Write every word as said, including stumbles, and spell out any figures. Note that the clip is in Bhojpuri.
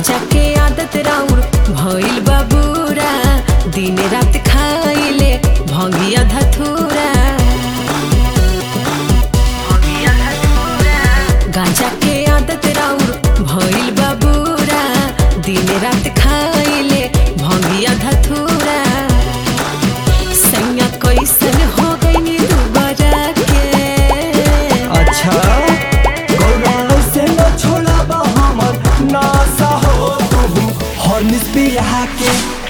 गांजा के आदत राउर भइल बाबूरा, दिन रात खाइले भंगिया धतूरा। गांजा के आदत राउर भइल बाबूरा, दिन रात खाइले भंगिया धतूरा। सैया कैसन हो गई दुबारा के। अच्छा गौरा से न छोड़ा हमर नासा हो तू हॉर्निस पिया के।